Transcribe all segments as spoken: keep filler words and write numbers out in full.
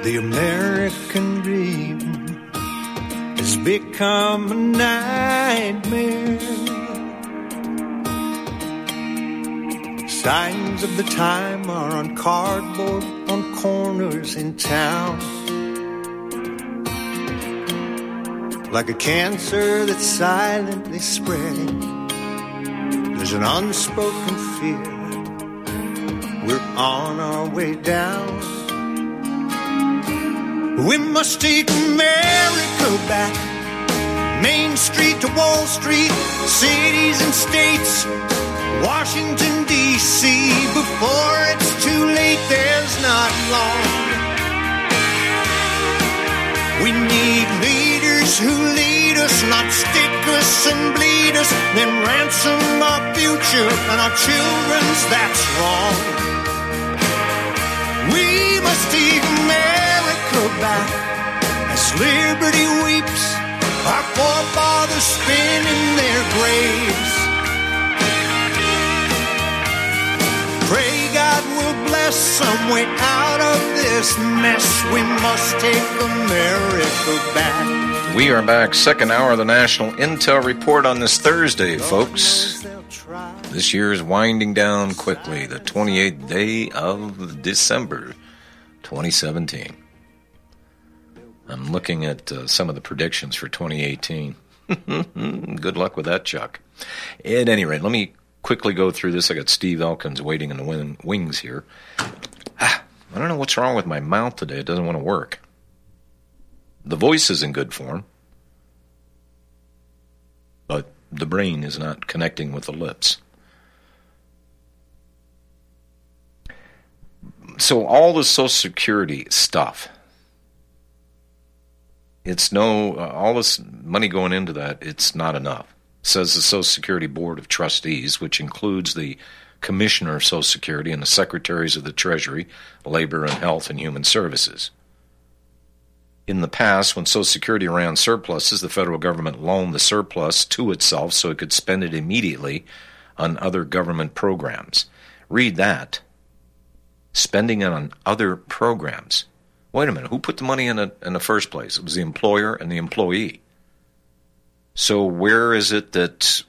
The American dream has become a nightmare. Signs of the time are on cardboard on corners in town. Like a cancer that's silently spreading, there's an unspoken fear. We're on our way down. We must take America back. Main Street to Wall Street, cities and states, Washington, D C Before it's too late, there's not long. We need leaders who lead us, not stick us and bleed us, then ransom our future and our children's, that's wrong. We must take America back as liberty weeps, our forefathers spin in their graves. Pray God will bless some way out of this mess. We must take America back. We are back, second hour of the National Intel Report on this Thursday, folks. This year is winding down quickly, the twenty-eighth day of December, twenty seventeen. I'm looking at uh, some of the predictions for twenty eighteen. Good luck with that, Chuck. At any rate, let me quickly go through this. I got Steve Elkins waiting in the win- wings here. Ah, I don't know what's wrong with my mouth today. It doesn't want to work. The voice is in good form, but the brain is not connecting with the lips. So all the Social Security stuff, it's no, uh, all this money going into that, it's not enough, says the Social Security Board of Trustees, which includes the Commissioner of Social Security and the Secretaries of the Treasury, Labor and Health and Human Services. In the past, when Social Security ran surpluses, the federal government loaned the surplus to itself so it could spend it immediately on other government programs. Read that. Spending it on other programs. Wait a minute, who put the money in, a, in the first place? It was the employer and the employee. So where is it that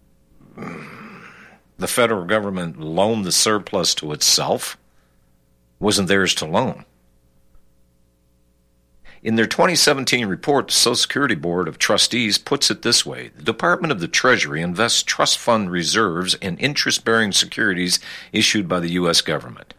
the federal government loaned the surplus to itself? It wasn't theirs to loan. In their twenty seventeen report, the Social Security Board of Trustees puts it this way. The Department of the Treasury invests trust fund reserves in interest-bearing securities issued by the U S government.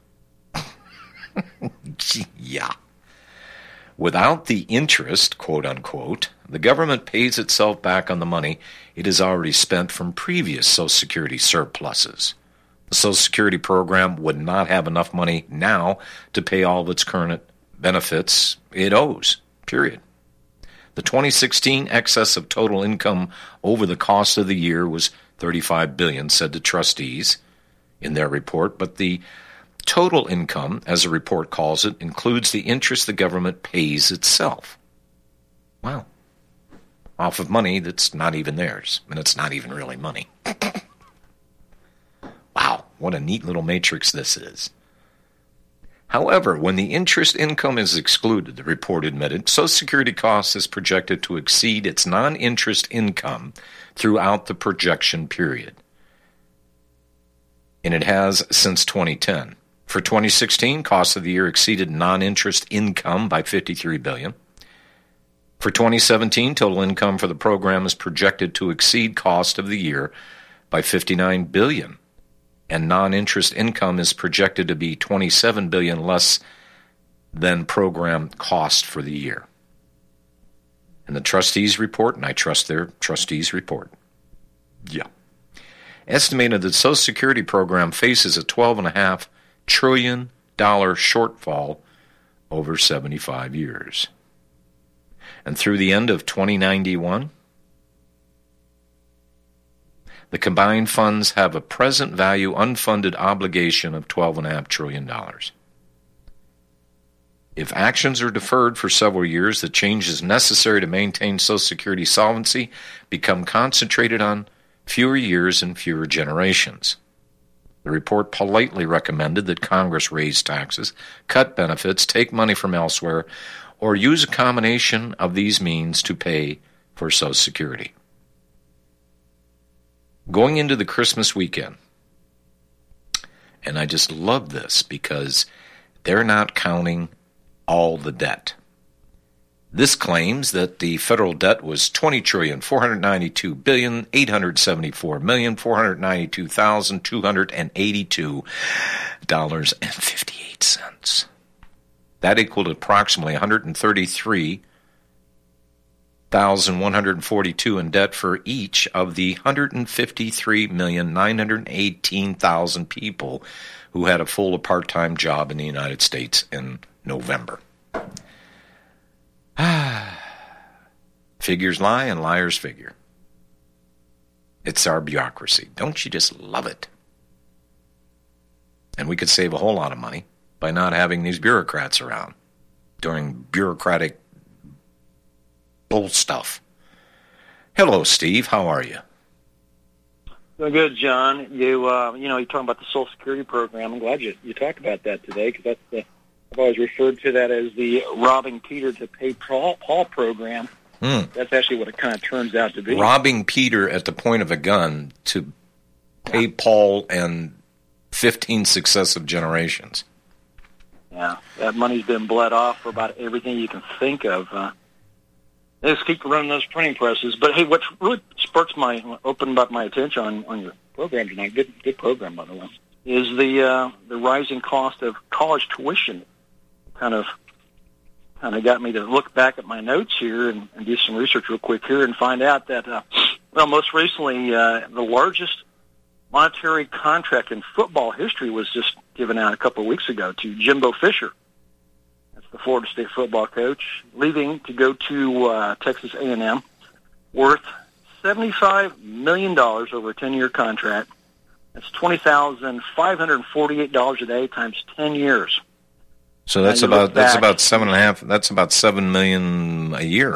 Yeah. Without the interest, quote-unquote, the government pays itself back on the money it has already spent from previous Social Security surpluses. The Social Security program would not have enough money now to pay all of its current benefits it owes, period. The twenty sixteen excess of total income over the cost of the year was thirty-five billion dollars, said the trustees in their report, but the total income, as the report calls it, includes the interest the government pays itself. Wow. Off of money that's not even theirs, and it's not even really money. Wow, what a neat little matrix this is. However, when the interest income is excluded, the report admitted, Social Security costs is projected to exceed its non-interest income throughout the projection period. And it has since twenty ten. For twenty sixteen, costs of the year exceeded non-interest income by fifty-three billion dollars. For twenty seventeen, total income for the program is projected to exceed cost of the year by fifty-nine billion dollars. And non-interest income is projected to be twenty-seven billion dollars less than program cost for the year. And the trustees report, and I trust their trustees report. Yeah. Estimated that the Social Security program faces a twelve point five trillion dollars shortfall over seventy-five years. And through the end of twenty ninety-one, the combined funds have a present value unfunded obligation of twelve point five trillion dollars. If actions are deferred for several years, the changes necessary to maintain Social Security solvency become concentrated on fewer years and fewer generations. The report politely recommended that Congress raise taxes, cut benefits, take money from elsewhere, or use a combination of these means to pay for Social Security. Going into the Christmas weekend, and I just love this because they're not counting all the debt. This claims that the federal debt was twenty trillion four hundred ninety-two billion eight hundred seventy-four million four hundred ninety-two thousand two hundred eighty-two dollars and fifty-eight cents. That equaled approximately one hundred thirty-three thousand one hundred forty-two in debt for each of the one hundred fifty-three million nine hundred eighteen thousand people who had a full or part-time job in the United States in November. Figures lie and liars figure. It's our bureaucracy. Don't you just love it? And we could save a whole lot of money by not having these bureaucrats around doing bureaucratic bull stuff. Hello, Steve. How are you? Doing good, John. You, uh, you know, you're talking about the Social Security program. I'm glad you, you talked about that today because that's the, I've always referred to that as the robbing Peter to pay Paul, Paul program. Hmm. That's actually what it kind of turns out to be. Robbing Peter at the point of a gun to pay yeah. Paul and fifteen successive generations. Yeah, that money's been bled off for about everything you can think of. Uh, they just keep running those printing presses. But hey, what really sparks my, opened up my attention on, on your program tonight, good good program, by the way, is the uh, the rising cost of college tuition. Kind of kind of got me to look back at my notes here and, and do some research real quick here and find out that, uh, well, most recently, uh, the largest monetary contract in football history was just given out a couple of weeks ago to Jimbo Fisher. That's the Florida State football coach, leaving to go to uh, Texas A and M, worth seventy-five million dollars over a ten-year contract. That's twenty thousand five hundred forty-eight dollars a day times ten years. So that's about that's about seven and a half. That's about seven million a year.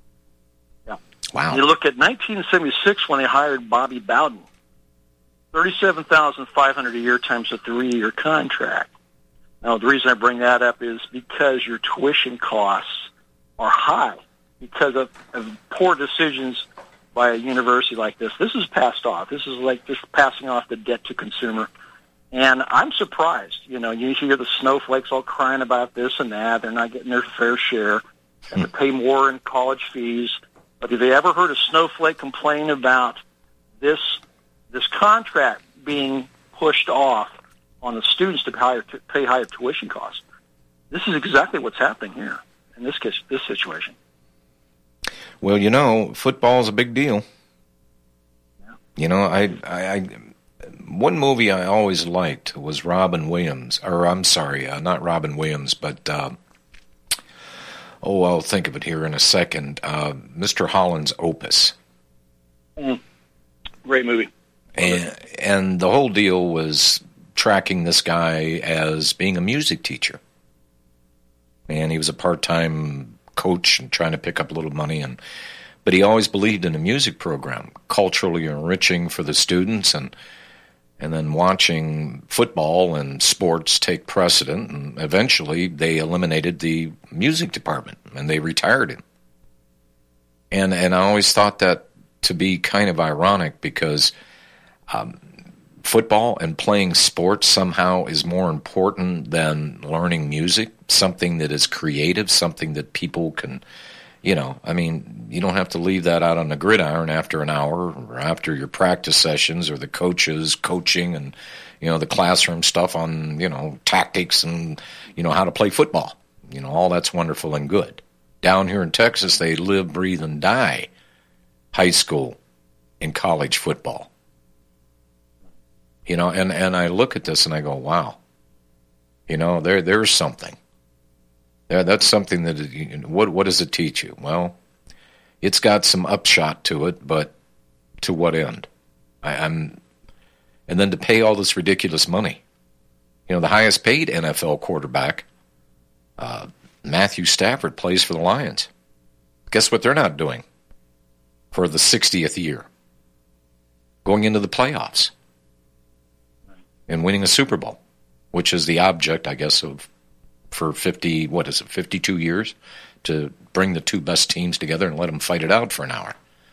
Yeah. Wow. You look at nineteen seventy-six when they hired Bobby Bowden, thirty-seven thousand five hundred a year times a three-year contract. Now, the reason I bring that up is because your tuition costs are high because of, of poor decisions by a university like this. This is passed off. This is like just passing off the debt to consumer. And I'm surprised. You know, you hear the snowflakes all crying about this and that. They're not getting their fair share. They have to pay more in college fees. But have you ever heard a snowflake complain about this this contract being pushed off on the students to pay higher, to pay higher tuition costs? This is exactly what's happening here in this case, this situation. Well, you know, football is a big deal. Yeah. You know, I, I, I one movie I always liked was Robin Williams, or I'm sorry, uh, not Robin Williams, but uh, oh, I'll think of it here in a second. Uh, Mister Holland's Opus. Mm. Great movie. And, and the whole deal was tracking this guy as being a music teacher. And he was a part-time coach and trying to pick up a little money. And but he always believed in a music program, culturally enriching for the students, and and then watching football and sports take precedent. And eventually they eliminated the music department, and they retired him. And, and I always thought that to be kind of ironic because Um, football and playing sports somehow is more important than learning music, something that is creative, something that people can, you know, I mean, you don't have to leave that out on the gridiron after an hour or after your practice sessions or the coaches coaching and, you know, the classroom stuff on, you know, tactics and, you know, how to play football. You know, all that's wonderful and good. Down here in Texas, they live, breathe, and die high school and college football. You know, and, and I look at this and I go, wow, you know, there there's something. There, that's something that, what what does it teach you? Well, it's got some upshot to it, but to what end? I, I'm, and then to pay all this ridiculous money. You know, the highest paid N F L quarterback, uh, Matthew Stafford, plays for the Lions. Guess what they're not doing for the sixtieth year? Going into the playoffs. and winning a Super Bowl, which is the object, I guess, of for fifty, what is it, fifty-two years, to bring the two best teams together and let them fight it out for an hour.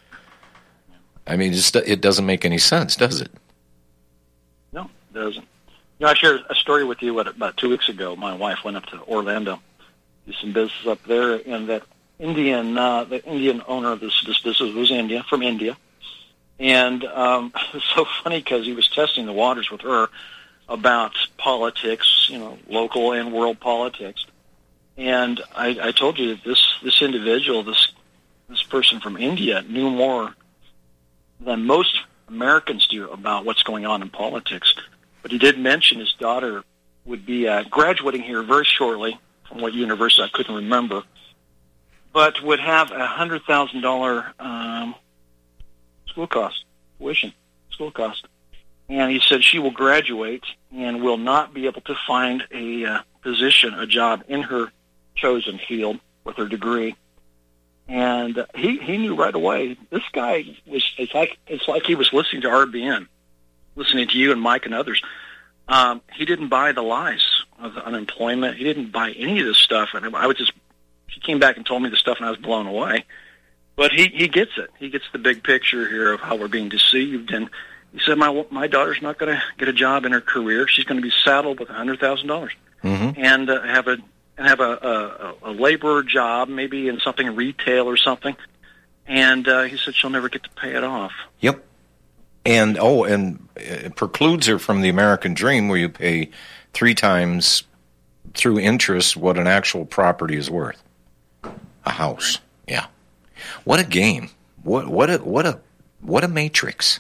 I mean, just, it doesn't make any sense, does it? No, it doesn't. You know, I shared a story with you what, about two weeks ago. My wife went up to Orlando, do some business up there, and that Indian, uh, the Indian owner of this, this business was India, from India. And um, it was so funny because he was testing the waters with her about politics, you know, local and world politics. And I, I told you that this, this individual, this this person from India, knew more than most Americans do about what's going on in politics. But he did mention his daughter would be uh, graduating here very shortly from what university I couldn't remember, but would have a one hundred thousand dollars um, school cost, tuition, school cost. And he said she will graduate and will not be able to find a uh, position, a job in her chosen field with her degree. And uh, he, he knew right away. This guy was, it's like, it's like he was listening to R B N, listening to you and Mike and others. Um, he didn't buy the lies of the unemployment. He didn't buy any of this stuff. And I was just, he came back and told me the stuff, and I was blown away. But he, he gets it. He gets the big picture here of how we're being deceived. And he said, my my daughter's not going to get a job in her career. She's going to be saddled with one hundred thousand dollars mm-hmm. and uh, have a and have a, a, a laborer job, maybe in something retail or something. And uh, he said she'll never get to pay it off. Yep. And, oh, and it precludes her from the American dream where you pay three times through interest what an actual property is worth. A house. Yeah. What a game. What what a what a what a matrix.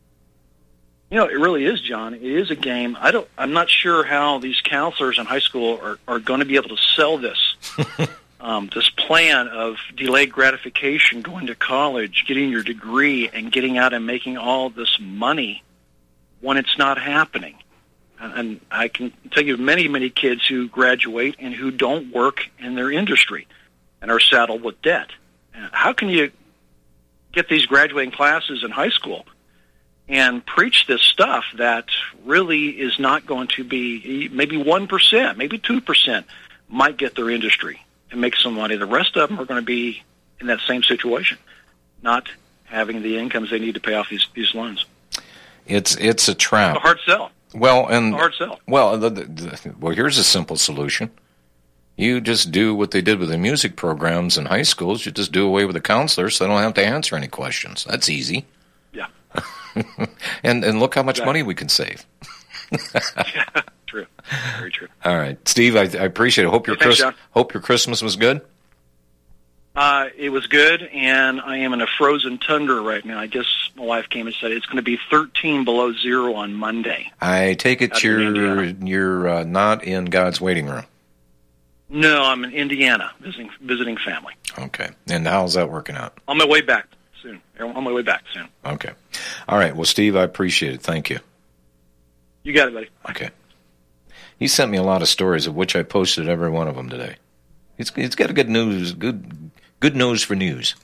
You know, it really is, John. It is a game. I don't. I'm not sure how these counselors in high school are, are going to be able to sell this, um, this plan of delayed gratification, going to college, getting your degree, and getting out and making all this money when it's not happening. And, and I can tell you many, many kids who graduate and who don't work in their industry and are saddled with debt. How can you get these graduating classes in high school and preach this stuff that really is not going to be, maybe one percent, maybe two percent might get their industry and make some money. The rest of them are going to be in that same situation, not having the incomes they need to pay off these, these loans. It's it's a trap. It's a hard sell. Well, and it's a hard sell. Well, the, the, the, well, here's a simple solution. You just do what they did with the music programs in high schools. You just do away with the counselors so they don't have to answer any questions. That's easy. Yeah. and and look how much exactly. money we can save. Yeah, true. Very true. All right. Steve, I, I appreciate it. Hope your, hey, thanks, Chris, hope your Christmas was good. Uh, it was good, and I am in a frozen tundra right now. I guess my wife came and said it's going to be thirteen below zero on Monday. I take it you're, you're uh, not in God's waiting room. No, I'm in Indiana visiting visiting family. Okay. And how's that working out? On my way back soon. On my way back soon. Okay. All right. Well, Steve, I appreciate it. Thank you. You got it, buddy. Okay. He sent me a lot of stories, of which I posted every one of them today. It's it's got a good news, good good news for news.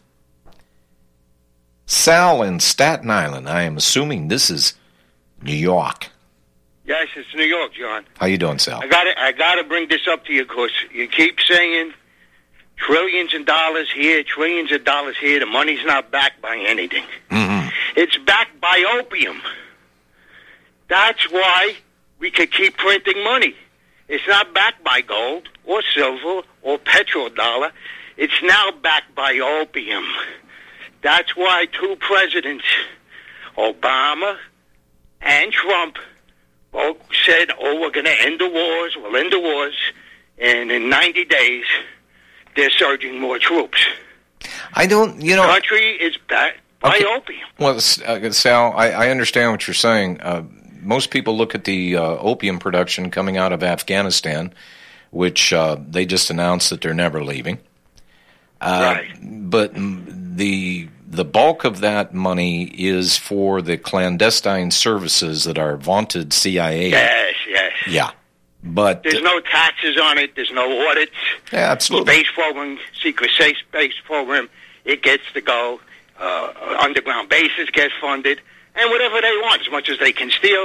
Sal in Staten Island. I am assuming this is New York. Yes, it's New York, John. How you doing, Sal? I got to I got to bring this up to you because you keep saying trillions of dollars here, trillions of dollars here. The money's not backed by anything. Mm-hmm. It's backed by opium. That's why we could keep printing money. It's not backed by gold or silver or petrodollar. It's now backed by opium. That's why two presidents, Obama and Trump, both said, oh, we're going to end the wars, we'll end the wars, and in ninety days, they're surging more troops. I don't, you know... The country is backed by okay. opium. Well, uh, Sal, I, I understand what you're saying. Uh, most people look at the uh, opium production coming out of Afghanistan, which uh, they just announced that they're never leaving. Uh, right. But the... The bulk of that money is for the clandestine services that are vaunted C I A. Yes, yes. Yeah. But there's no taxes on it. There's no audits. Yeah, absolutely. Space program, secret safe space program, it gets to go. Uh, underground bases get funded. And whatever they want, as much as they can steal,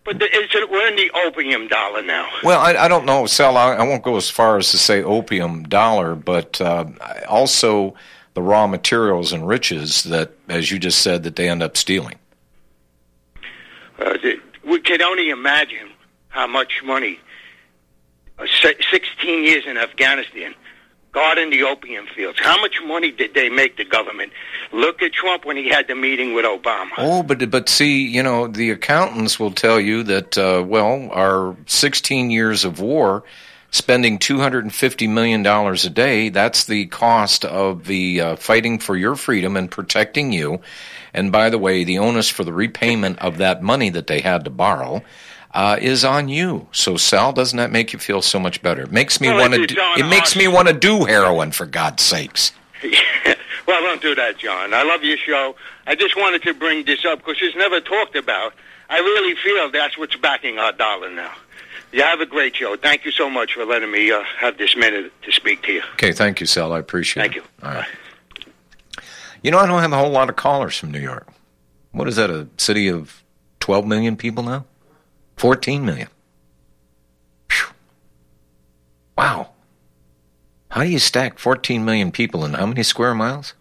But the, it's, we're in the opium dollar now. Well, I, I don't know, Sal. I, I won't go as far as to say opium dollar, but uh, also the raw materials and riches that, as you just said, that they end up stealing. Uh, the, we can only imagine how much money, uh, sixteen years in Afghanistan, guarding the opium fields. How much money did they make the government? Look at Trump when he had the meeting with Obama. Oh, but but see, you know, the accountants will tell you that, uh, well, our sixteen years of war, spending two hundred fifty million dollars a day, that's the cost of the uh, fighting for your freedom and protecting you. And by the way, the onus for the repayment of that money that they had to borrow Uh, is on you. So, Sal, doesn't that make you feel so much better? It makes me well, want to. Do, it makes me want to do heroin, for God's sakes. Well, don't do that, John. I love your show. I just wanted to bring this up because it's never talked about. I really feel that's what's backing our dollar now. You have a great show. Thank you so much for letting me uh, have this minute to speak to you. Okay, thank you, Sal. I appreciate thank it. Thank All you. right. You know, I don't have a whole lot of callers from New York. What is that? A city of twelve million people now? fourteen million. Whew. Wow. How do you stack fourteen million people in how many square miles?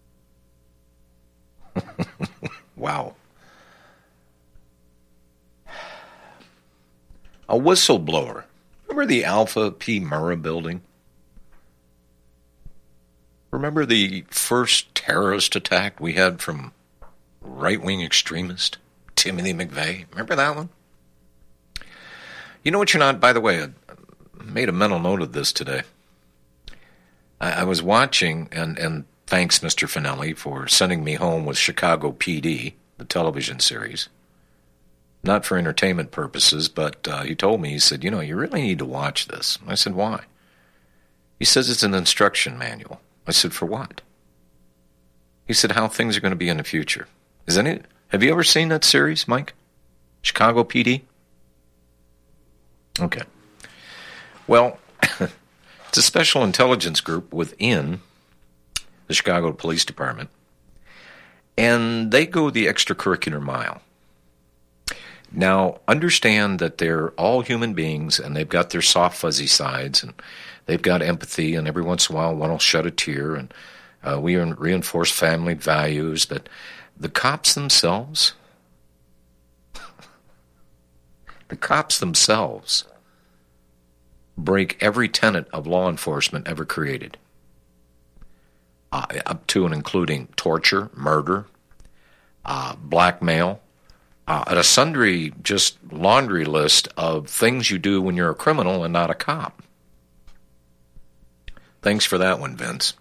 Wow. A whistleblower. Remember the Alpha P. Murrah building? Remember the first terrorist attack we had from right-wing extremist Timothy McVeigh? Remember that one? You know what you're not, by the way, I made a mental note of this today. I, I was watching, and, and thanks, Mister Finelli, for sending me home with Chicago P D, the television series. Not for entertainment purposes, but uh, he told me, he said, you know, you really need to watch this. I said, why? He says it's an instruction manual. I said, for what? He said, how things are going to be in the future. Is any? Have you ever seen that series, Mike? Chicago P D? Okay. Well, it's a special intelligence group within the Chicago Police Department, and they go the extracurricular mile. Now, understand that they're all human beings, and they've got their soft, fuzzy sides, and they've got empathy, and every once in a while one will shed a tear, and uh, we reinforce family values, but the cops themselves... The cops themselves break every tenet of law enforcement ever created, uh, up to and including torture, murder, uh, blackmail, uh, and a sundry just laundry list of things you do when you're a criminal and not a cop. Thanks for that one, Vince.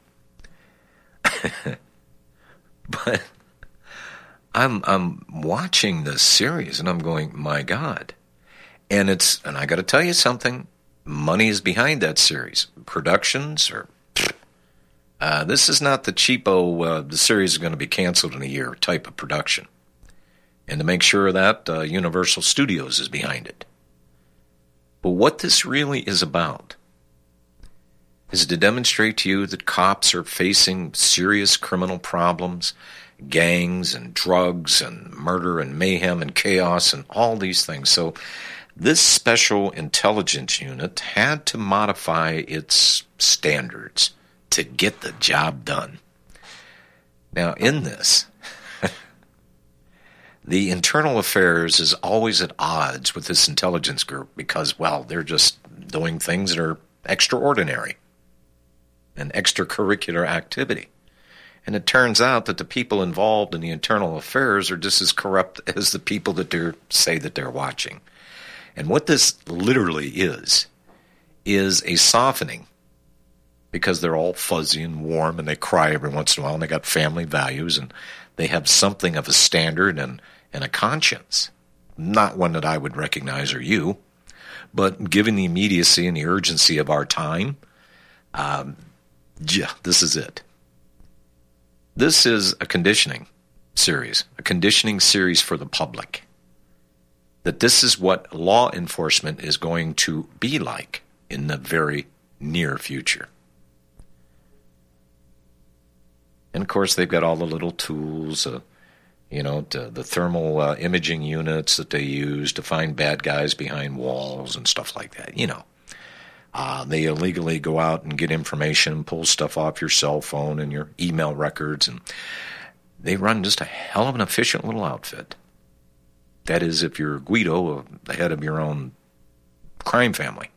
But I'm I'm watching this series and I'm going, my God. And it's, and I got to tell you something, money is behind that series. Productions are, uh, this is not the cheapo, uh, the series is going to be canceled in a year type of production. And to make sure of that, uh, Universal Studios is behind it. But what this really is about is to demonstrate to you that cops are facing serious criminal problems, gangs and drugs and murder and mayhem and chaos and all these things. So this special intelligence unit had to modify its standards to get the job done. Now, in this, the internal affairs is always at odds with this intelligence group because, well, they're just doing things that are extraordinary, an extracurricular activity. And it turns out that the people involved in the internal affairs are just as corrupt as the people that they say that they're watching. And what this literally is, is a softening, because they're all fuzzy and warm and they cry every once in a while and they got family values and they have something of a standard and, and a conscience. Not one that I would recognize or you, but given the immediacy and the urgency of our time, um, yeah, this is it. This is a conditioning series, a conditioning series for the public. That this is what law enforcement is going to be like in the very near future. And of course, they've got all the little tools, uh, You know, to the thermal uh, imaging units that they use to find bad guys behind walls and stuff like that. You know, uh, they illegally go out and get information, pull stuff off your cell phone and your email records, and they run just a hell of an efficient little outfit. That is, if you're Guido, the head of your own crime family.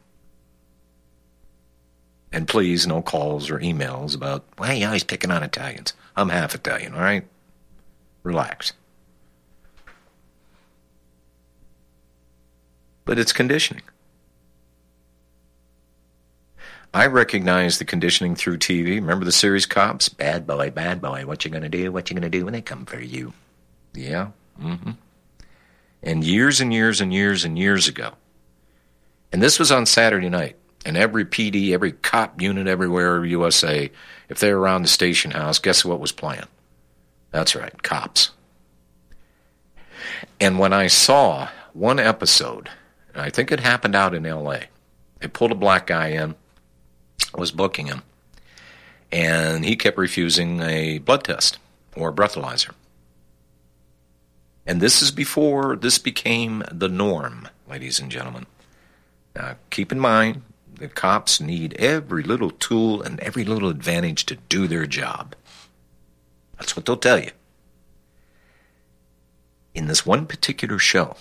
And please, no calls or emails about, well, you're always picking on Italians. I'm half Italian, all right? Relax. But it's conditioning. I recognize the conditioning through T V. Remember the series Cops? Bad boy, bad boy. What you gonna do? What you gonna do when they come for you? Yeah. Mm-hmm. And years and years and years and years ago, and this was on Saturday night, and every P D, every cop unit everywhere, U S A, if they were around the station house, guess what was playing? That's right, Cops. And when I saw one episode, and I think it happened out in L A, they pulled a black guy in, was booking him, and he kept refusing a blood test or a breathalyzer. And this is before this became the norm, ladies and gentlemen. Now, keep in mind, the cops need every little tool and every little advantage to do their job. That's what they'll tell you. In this one particular show,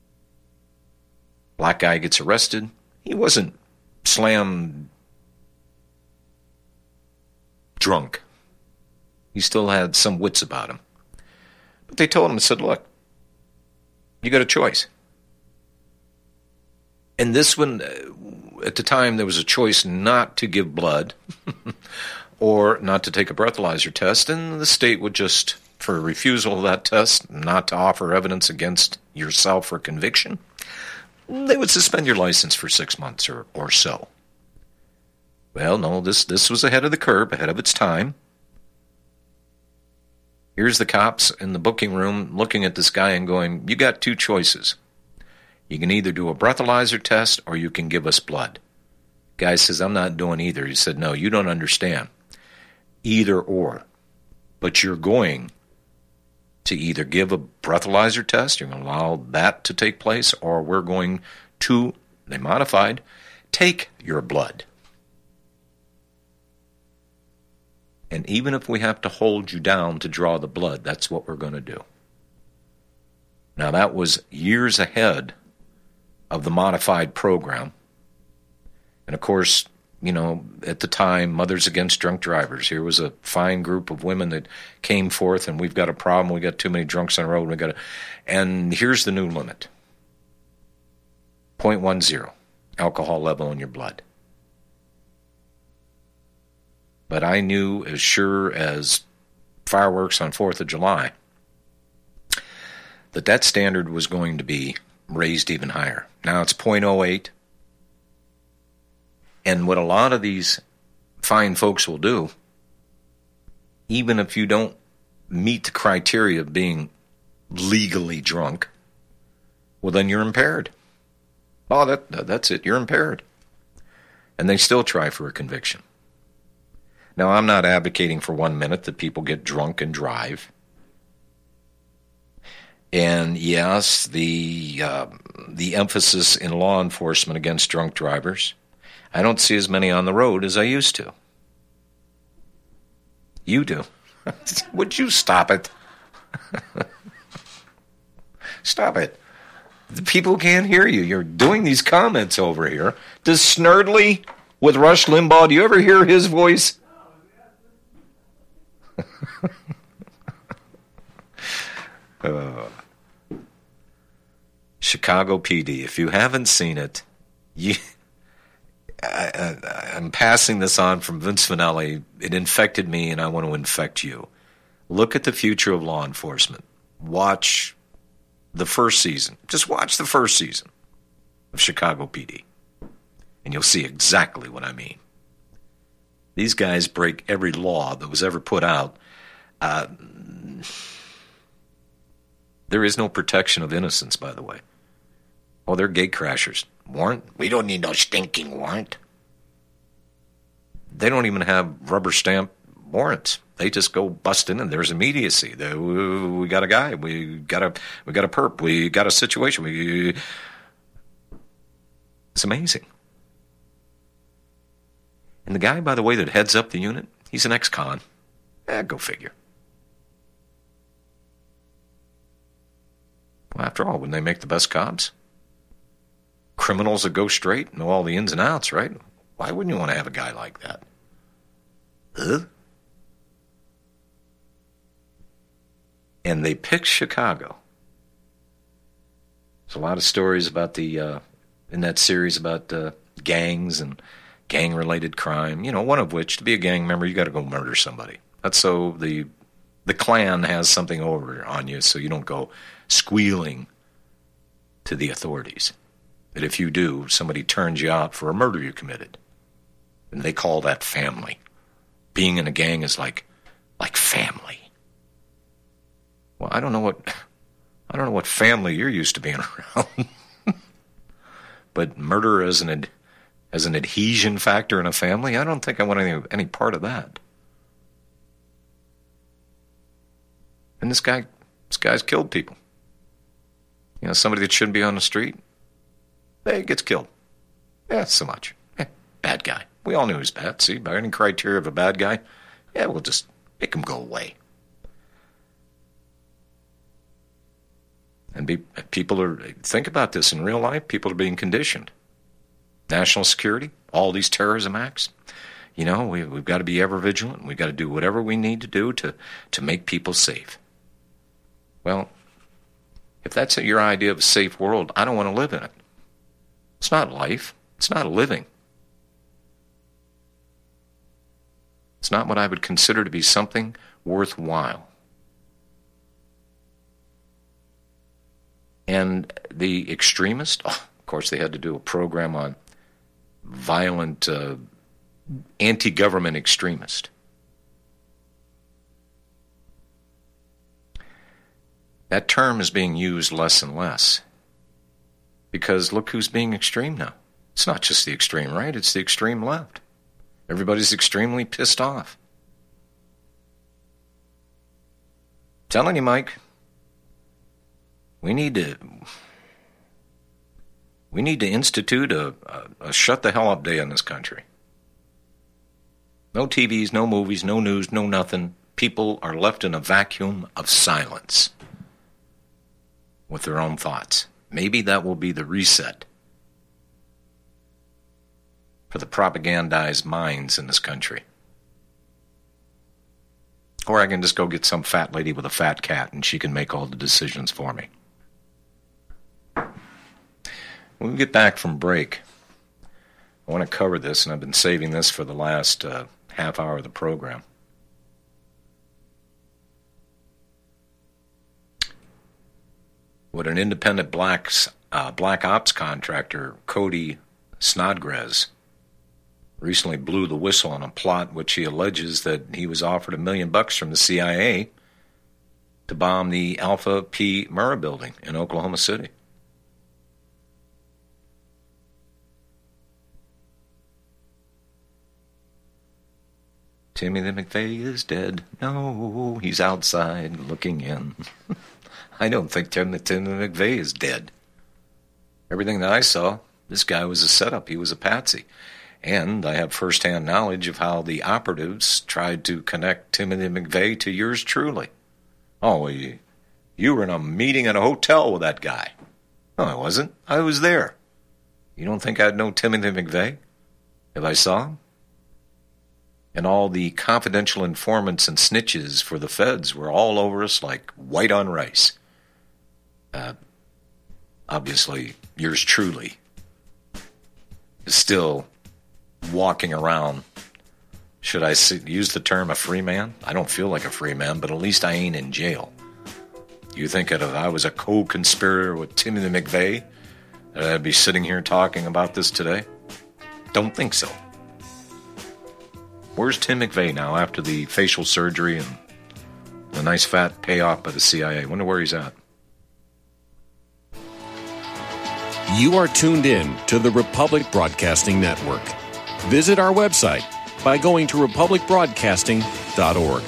black guy gets arrested. He wasn't slam drunk. He still had some wits about him. But they told him, said, look, you got a choice. And this one, at the time, there was a choice not to give blood or not to take a breathalyzer test, and the state would just, for a refusal of that test, not to offer evidence against yourself for conviction, they would suspend your license for six months or, or so. Well, no, this, this was ahead of the curve, ahead of its time. Here's the cops in the booking room looking at this guy and going, you got two choices. You can either do a breathalyzer test or you can give us blood. Guy says, I'm not doing either. He said, no, you don't understand. Either or. But you're going to either give a breathalyzer test, you're going to allow that to take place, or we're going to, they modified, take your blood. And even if we have to hold you down to draw the blood, that's what we're going to do. Now, that was years ahead of the modified program. And, of course, you know, at the time, Mothers Against Drunk Drivers, here was a fine group of women that came forth, and we've got a problem. We've got too many drunks on the road. We got to, and here's the new limit. zero point one zero alcohol level in your blood. But I knew as sure as fireworks on fourth of July that that standard was going to be raised even higher. Now it's zero point zero eight. And what a lot of these fine folks will do, even if you don't meet the criteria of being legally drunk, well, then you're impaired. Oh, that that's it. You're impaired. And they still try for a conviction. Now, I'm not advocating for one minute that people get drunk and drive. And yes, the uh, the emphasis in law enforcement against drunk drivers, I don't see as many on the road as I used to. You do. Would you stop it? Stop it. The people can't hear you. You're doing these comments over here. Does Snerdley with Rush Limbaugh, do you ever hear his voice? uh, Chicago P D. If you haven't seen it, you, I, I, I'm passing this on from Vince Finelli. It infected me, and I want to infect you. Look at the future of law enforcement. Watch the first season. Just watch the first season of Chicago P D, and you'll see exactly what I mean. These guys break every law that was ever put out. Uh, there is no protection of innocence, by the way. Oh, they're gate crashers. Warrant? We don't need no stinking warrant. They don't even have rubber stamp warrants. They just go bust in, and there's immediacy. They, we got a guy. We got a we got a perp. We got a situation. We. It's amazing. And the guy, by the way, that heads up the unit, he's an ex-con. Eh, go figure. Well, after all, wouldn't they make the best cops? Criminals that go straight, know all the ins and outs, right? Why wouldn't you want to have a guy like that? Huh? And they picked Chicago. There's a lot of stories about the, uh, in that series about uh, gangs and gang-related crime, you know, one of which, to be a gang member, you got to go murder somebody. That's so the the Klan has something over on you, so you don't go squealing to the authorities. That if you do, somebody turns you out for a murder you committed. And they call that family. Being in a gang is like like family. Well, I don't know what I don't know what family you're used to being around. But murder as an ad, as an adhesion factor in a family, I don't think I want any any part of that. And this guy, this guy's killed people. You know, somebody that shouldn't be on the street, hey, gets killed. Yeah, so much. Eh, bad guy. We all knew he was bad. See, by any criteria of a bad guy, yeah, we'll just make him go away. And be, people are, think about this in real life, people are being conditioned. National security, all these terrorism acts. You know, we, we've got to be ever vigilant. We've got to do whatever we need to do to, to make people safe. Well, if that's your idea of a safe world, I don't want to live in it. It's not life. It's not living. It's not what I would consider to be something worthwhile. And the extremist, oh, of course, they had to do a program on violent uh, anti-government extremist. That term is being used less and less. Because look who's being extreme now. It's not just the extreme right, it's the extreme left. Everybody's extremely pissed off. Telling you, Mike, we need to we need to institute a, a, a shut the hell up day in this country. No T Vs, no movies, no news, no nothing. People are left in a vacuum of silence with their own thoughts. Maybe that will be the reset for the propagandized minds in this country. Or I can just go get some fat lady with a fat cat and she can make all the decisions for me. When we get back from break, I want to cover this, and I've been saving this for the last uh, half hour of the program. What an independent blacks, uh, black ops contractor, Cody Snodgrass, recently blew the whistle on a plot which he alleges that he was offered a million bucks from the C I A to bomb the Alpha P. Murrah building in Oklahoma City. Timothy McVeigh is dead. No, he's outside looking in. I don't think Timothy McVeigh is dead. Everything that I saw, this guy was a setup. He was a patsy. And I have firsthand knowledge of how the operatives tried to connect Timothy McVeigh to yours truly. Oh, you, you were in a meeting at a hotel with that guy. No, I wasn't. I was there. You don't think I'd know Timothy McVeigh if I saw him? And all the confidential informants and snitches for the feds were all over us like white on rice. Uh, obviously, yours truly is still walking around, should I use the term a free man? I don't feel like a free man, but at least I ain't in jail. You think that if I was a co-conspirator with Timothy McVeigh, that I'd be sitting here talking about this today? Don't think so. Where's Tim McVeigh now after the facial surgery and the nice fat payoff by the C I A? Wonder where he's at. You are tuned in to the Republic Broadcasting Network. Visit our website by going to republic broadcasting dot com. dot org.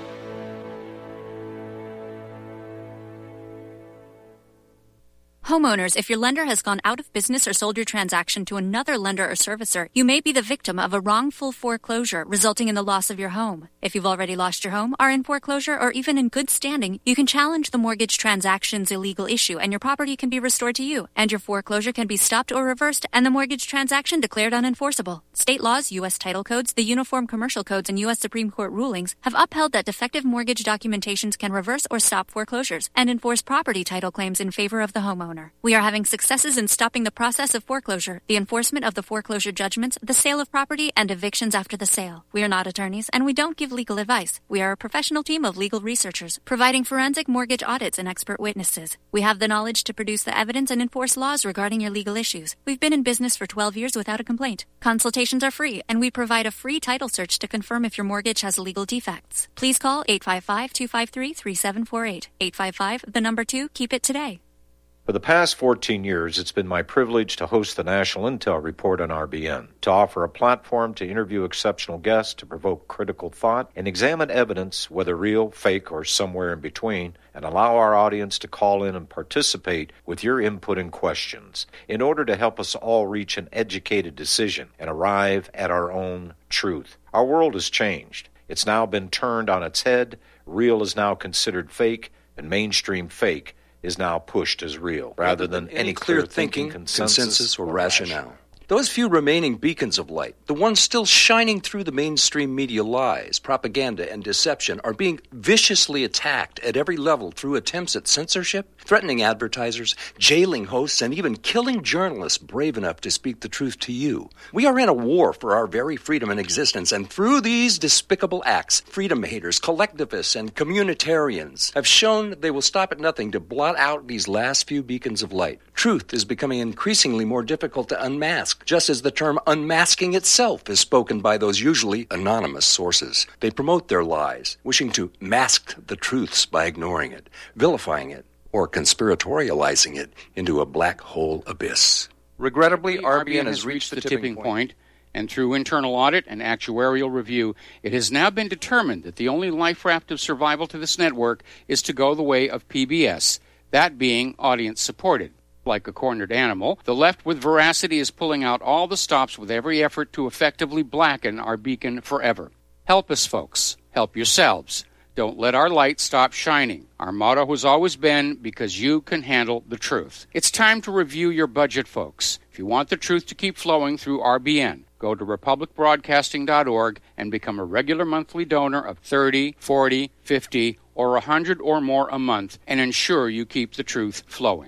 Homeowners, if your lender has gone out of business or sold your transaction to another lender or servicer, you may be the victim of a wrongful foreclosure, resulting in the loss of your home. If you've already lost your home, are in foreclosure, or even in good standing, you can challenge the mortgage transaction's illegal issue, and your property can be restored to you, and your foreclosure can be stopped or reversed, and the mortgage transaction declared unenforceable. State laws, U S title codes, the Uniform Commercial Codes, and U S Supreme Court rulings have upheld that defective mortgage documentations can reverse or stop foreclosures and enforce property title claims in favor of the homeowner. We are having successes in stopping the process of foreclosure, the enforcement of the foreclosure judgments, the sale of property, and evictions after the sale. We are not attorneys, and we don't give legal advice. We are a professional team of legal researchers, providing forensic mortgage audits and expert witnesses. We have the knowledge to produce the evidence and enforce laws regarding your legal issues. We've been in business for twelve years without a complaint. Consultations are free, and we provide a free title search to confirm if your mortgage has legal defects. Please call eight five five, two five three, three seven four eight. eight five five, the number two, keep it today. For the past fourteen years, it's been my privilege to host the National Intel Report on R B N, to offer a platform to interview exceptional guests, to provoke critical thought, and examine evidence, whether real, fake, or somewhere in between, and allow our audience to call in and participate with your input and questions in order to help us all reach an educated decision and arrive at our own truth. Our world has changed. It's now been turned on its head. Real is now considered fake, and mainstream fake is now pushed as real, rather than any, any clear thinking, consensus, consensus or, or rationale. rationale. Those few remaining beacons of light, the ones still shining through the mainstream media lies, propaganda, and deception, are being viciously attacked at every level through attempts at censorship, threatening advertisers, jailing hosts, and even killing journalists brave enough to speak the truth to you. We are in a war for our very freedom and existence, and through these despicable acts, freedom haters, collectivists, and communitarians have shown they will stop at nothing to blot out these last few beacons of light. Truth is becoming increasingly more difficult to unmask, just as the term unmasking itself is spoken by those usually anonymous sources. They promote their lies, wishing to mask the truths by ignoring it, vilifying it, or conspiratorializing it into a black hole abyss. Regrettably, R B N has reached the tipping point, and through internal audit and actuarial review, it has now been determined that the only life raft of survival to this network is to go the way of P B S, that being audience-supported. Like a cornered animal, the left with veracity is pulling out all the stops with every effort to effectively blacken our beacon forever. Help us, folks. Help yourselves. Don't let our light stop shining. Our motto has always been, because you can handle the truth. It's time to review your budget, folks. If you want the truth to keep flowing through R B N, go to republic broadcasting dot org and become a regular monthly donor of thirty, forty, fifty, or one hundred or more a month, and ensure you keep the truth flowing.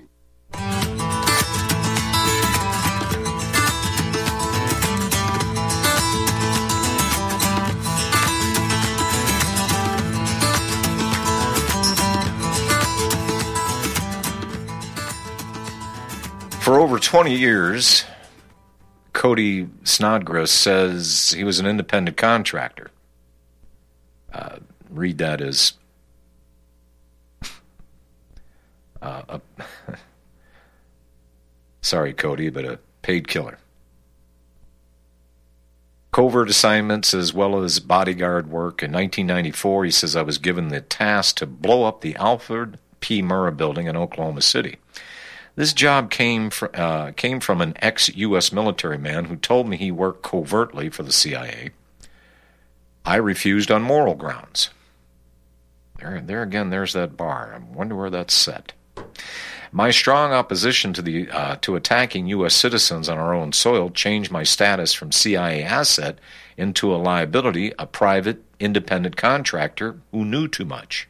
For over twenty years, Cody Snodgrass says he was an independent contractor. Uh, read that as uh, a sorry, Cody, but a paid killer. Covert assignments as well as bodyguard work. In nineteen ninety-four, he says, I was given the task to blow up the Alfred P. Murrah building in Oklahoma City. This job came, fr- uh, came from an ex-U S military man who told me he worked covertly for the C I A. I refused on moral grounds. There, there again, there's that bar. I wonder where that's set. My strong opposition to the uh, to attacking U S citizens on our own soil changed my status from C I A asset into a liability, a private, independent contractor who knew too much.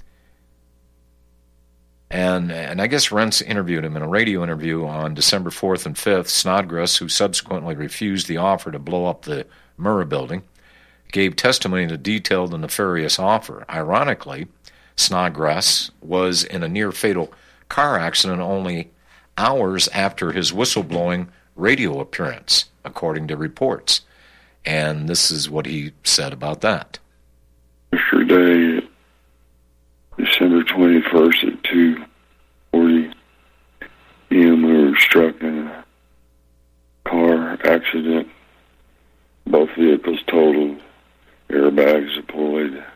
And and I guess Rentz interviewed him in a radio interview on December fourth and fifth. Snodgrass, who subsequently refused the offer to blow up the Murrah building, gave testimony to detail the nefarious offer. Ironically, Snodgrass was in a near-fatal car accident only hours after his whistleblowing radio appearance, according to reports. And this is what he said about that. Yesterday, December twenty-first at two forty p.m., we were struck in a car accident. Both vehicles totaled, airbags deployed.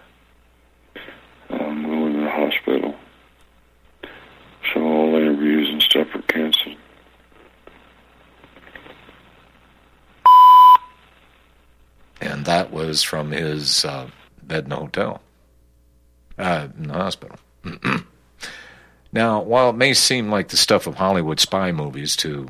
that was from his uh, bed in the hotel, uh, in the hospital. Now, while it may seem like the stuff of Hollywood spy movies to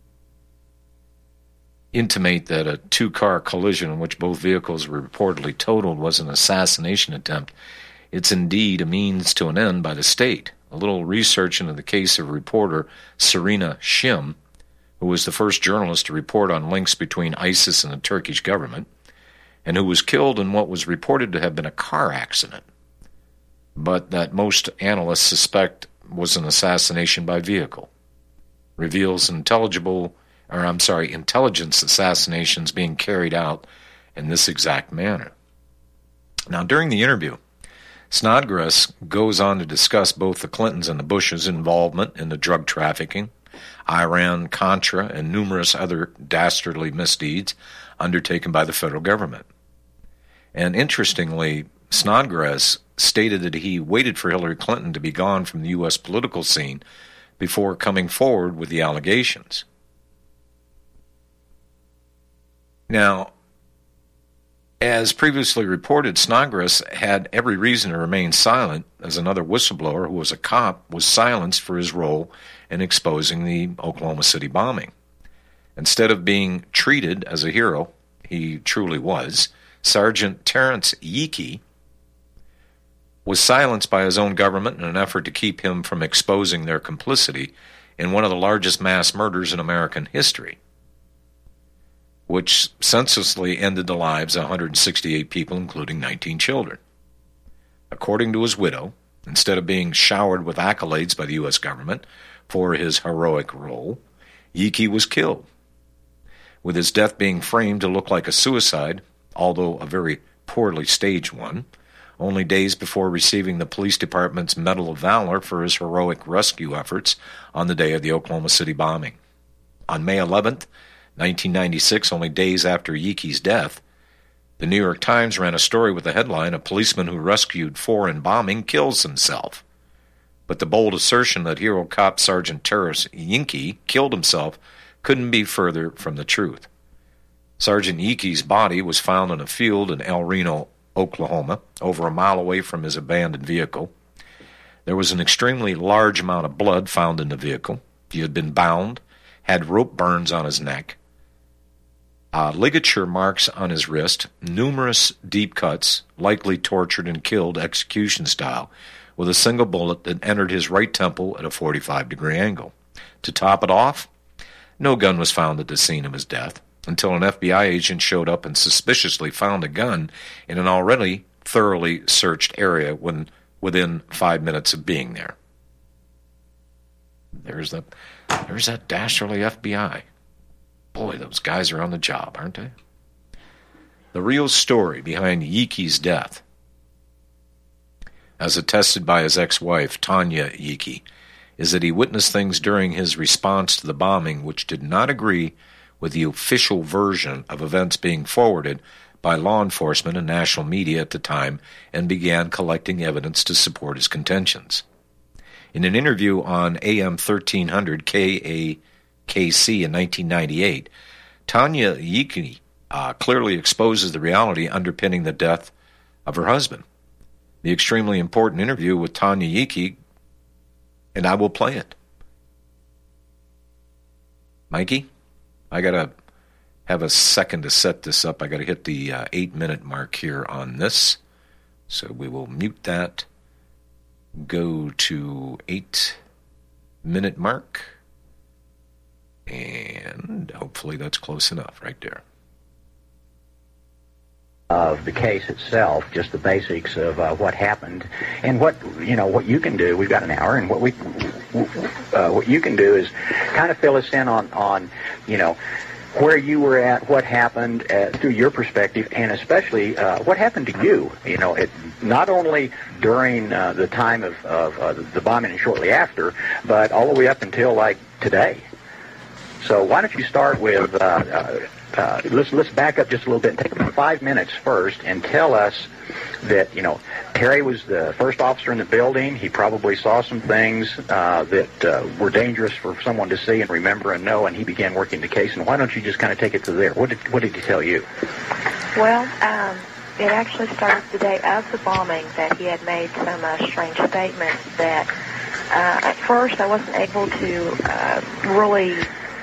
intimate that a two-car collision in which both vehicles were reportedly totaled was an assassination attempt, it's indeed a means to an end by the state. A little research into the case of reporter Serena Shim, who was the first journalist to report on links between ISIS and the Turkish government, and who was killed in what was reported to have been a car accident, but that most analysts suspect was an assassination by vehicle, reveals intelligible, or I'm sorry, intelligence assassinations being carried out in this exact manner. Now, during the interview, Snodgrass goes on to discuss both the Clintons and the Bushes' involvement in the drug trafficking, Iran-Contra, and numerous other dastardly misdeeds undertaken by the federal government. And interestingly, Snodgrass stated that he waited for Hillary Clinton to be gone from the U S political scene before coming forward with the allegations. Now, as previously reported, Snodgrass had every reason to remain silent, as another whistleblower who was a cop was silenced for his role in exposing the Oklahoma City bombing. Instead of being treated as a hero, he truly was, Sergeant Terrence Yeakey was silenced by his own government in an effort to keep him from exposing their complicity in one of the largest mass murders in American history, which senselessly ended the lives of one hundred sixty-eight people, including nineteen children. According to his widow, instead of being showered with accolades by the U S government for his heroic role, Yeakey was killed, with his death being framed to look like a suicide, although a very poorly staged one, only days before receiving the police department's Medal of Valor for his heroic rescue efforts on the day of the Oklahoma City bombing. On May eleventh, nineteen ninety-six, only days after Yeakey's death, the New York Times ran a story with the headline, "A policeman who rescued four in bombing kills himself." But the bold assertion that hero cop Sergeant Terrence Yeakey killed himself couldn't be further from the truth. Sergeant Yeakey's body was found in a field in El Reno, Oklahoma, over a mile away from his abandoned vehicle. There was an extremely large amount of blood found in the vehicle. He had been bound, had rope burns on his neck, uh, ligature marks on his wrist, numerous deep cuts, likely tortured and killed execution style, with a single bullet that entered his right temple at a forty-five degree angle. To top it off, no gun was found at the scene of his death, until an F B I agent showed up and suspiciously found a gun in an already thoroughly searched area when, within five minutes of being there. There's the, there's that dastardly F B I. Boy, those guys are on the job, aren't they? The real story behind Yeakey's death, as attested by his ex-wife, Tanya Yeakey, is that he witnessed things during his response to the bombing which did not agree with the official version of events being forwarded by law enforcement and national media at the time, and began collecting evidence to support his contentions. In an interview on A M thirteen hundred K A K C in nineteen ninety-eight, Tanya Yeakey uh, clearly exposes the reality underpinning the death of her husband. The extremely important interview with Tanya Yeakey, and I will play it. Mikey? I got to have a second to set this up. I got to hit the uh, eight-minute mark here on this. So we will mute that, go to eight-minute mark, and hopefully that's close enough right there. Of the case itself, just the basics of uh, what happened, and what you know, what you can do. We've got an hour, and what we, uh, what you can do is kind of fill us in on, on, you know, where you were at, what happened uh, through your perspective, and especially uh, what happened to you. You know, it, not only during uh, the time of, of uh, the bombing and shortly after, but all the way up until like today. So why don't you start with? Uh, uh, Uh, let's let's back up just a little bit and take about five minutes first and tell us that, you know, Terry was the first officer in the building. He probably saw some things uh, that uh, were dangerous for someone to see and remember and know, and he began working the case. And why don't you just kind of take it to there? What did what did he tell you? Well, um, it actually started the day of the bombing that he had made some uh, strange statements that uh, at first I wasn't able to uh, really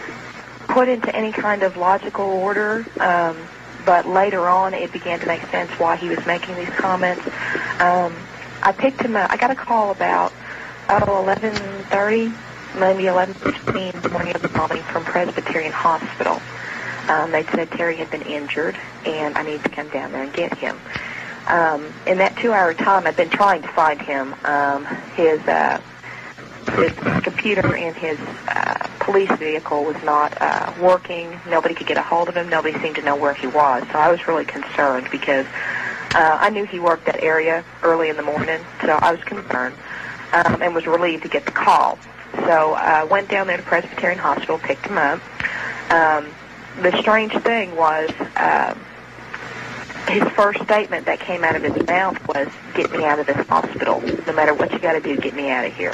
put into any kind of logical order, um, but later on it began to make sense why he was making these comments. Um, I picked him up. I got a call about, oh, eleven thirty, maybe eleven fifteen in the morning of the bombing from Presbyterian Hospital. Um, they said Terry had been injured, and I needed to come down there and get him. Um, in that two-hour time, I've been trying to find him. Um, his uh, his computer in his uh, police vehicle was not uh, working. Nobody could get a hold of him. Nobody seemed to know where he was. So I was really concerned because uh, I knew he worked that area early in the morning, so I was concerned um, and was relieved to get the call. So I uh, went down there to Presbyterian Hospital, picked him up. Um, The strange thing was um, his first statement that came out of his mouth was, "Get me out of this hospital. No matter what you got to do, get me out of here."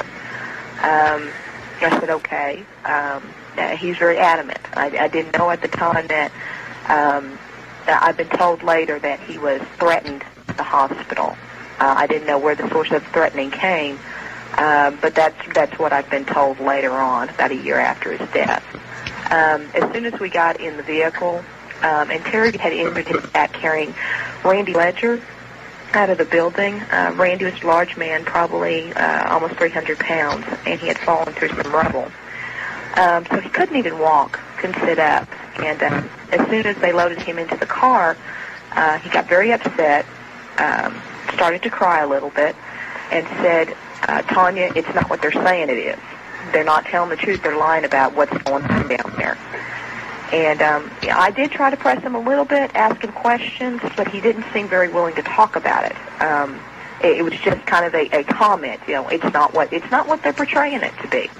Um, I said, okay. Um, uh, he's very adamant. I, I didn't know at the time that um, I've been told later that he was threatened at the hospital. Uh, I didn't know where the source of threatening came, um, but that's, that's what I've been told later on, about a year after his death. Um, as soon as we got in the vehicle, um, and Terry had injured his back carrying Randy Ledger out of the building. Uh, Randy was a large man, probably uh, almost three hundred pounds, and he had fallen through some rubble. Um, so he couldn't even walk, couldn't sit up. And um, as soon as they loaded him into the car, uh, he got very upset, um, started to cry a little bit, and said, uh, Tanya, it's not what they're saying it is. They're not telling the truth. They're lying about what's going on down there. And um, yeah, I did try to press him a little bit, ask him questions, but he didn't seem very willing to talk about it. Um, it, it was just kind of a, a comment. You know, it's not what it's not what they're portraying it to be.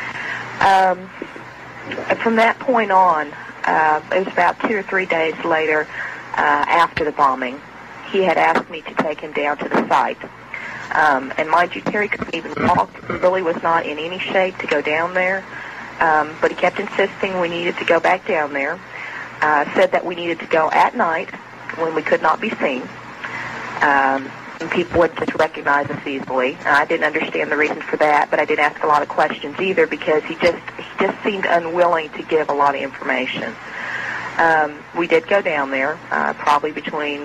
Um, from that point on, uh, it was about two or three days later, uh, after the bombing, he had asked me to take him down to the site. Um, and mind you, Terry couldn't even walk. He really was not in any shape to go down there. Um, but he kept insisting we needed to go back down there. Uh, said that we needed to go at night when we could not be seen. Um, and people would just recognize us easily. And I didn't understand the reason for that, but I didn't ask a lot of questions either because he just he just seemed unwilling to give a lot of information. Um, we did go down there, uh, probably between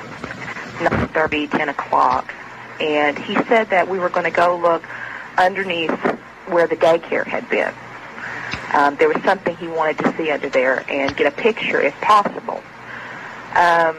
nine thirty, ten o'clock. And he said that we were going to go look underneath where the daycare had been. Um, there was something he wanted to see under there and get a picture if possible. Um,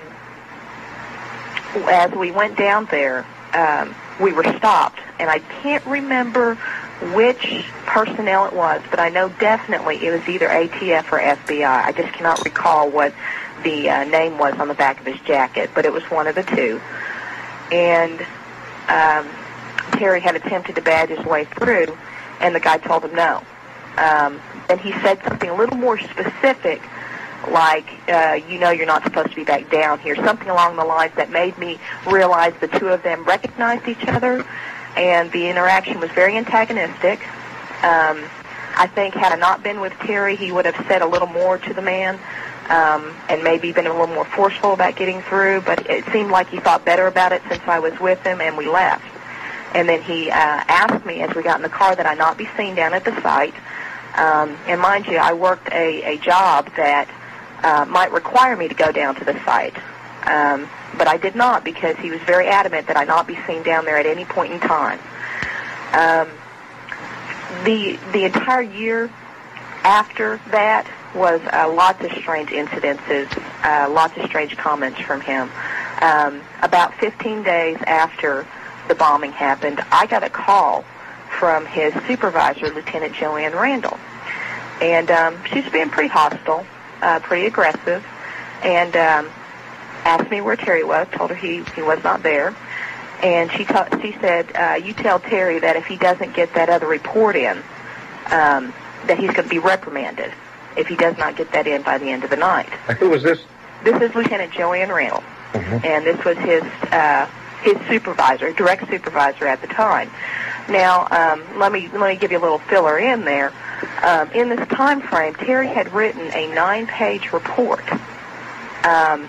as we went down there, um, we were stopped, and I can't remember which personnel it was, but I know definitely it was either A T F or F B I. I just cannot recall what the uh, name was on the back of his jacket, but it was one of the two. And Um, Terry had attempted to badge his way through, and the guy told him no. Um, and he said something a little more specific, like, uh, you know you're not supposed to be back down here, something along the lines that made me realize the two of them recognized each other, and the interaction was very antagonistic. Um, I think had I not been with Terry, he would have said a little more to the man, Um, and maybe been a little more forceful about getting through, but it seemed like he thought better about it since I was with him, and we left. And then he uh, asked me as we got in the car that I not be seen down at the site. Um, and mind you, I worked a, a job that uh, might require me to go down to the site. Um, but I did not because he was very adamant that I not be seen down there at any point in time. Um, the, the entire year after that, was uh, lots of strange incidences, uh, lots of strange comments from him. Um, about fifteen days after the bombing happened, I got a call from his supervisor, Lieutenant Joanne Randall. And um, she was being pretty hostile, uh, pretty aggressive, and um, asked me where Terry was, told her he, he was not there. And she, ta- she said, uh, you tell Terry that if he doesn't get that other report in, um, that he's going to be reprimanded if he does not get that in by the end of the night. Who was this? This is Lieutenant Joanne Randall, mm-hmm. and this was his uh, his supervisor, direct supervisor at the time. Now, um, let me let me give you a little filler in there. Um, in this time frame, Terry had written a nine-page report um,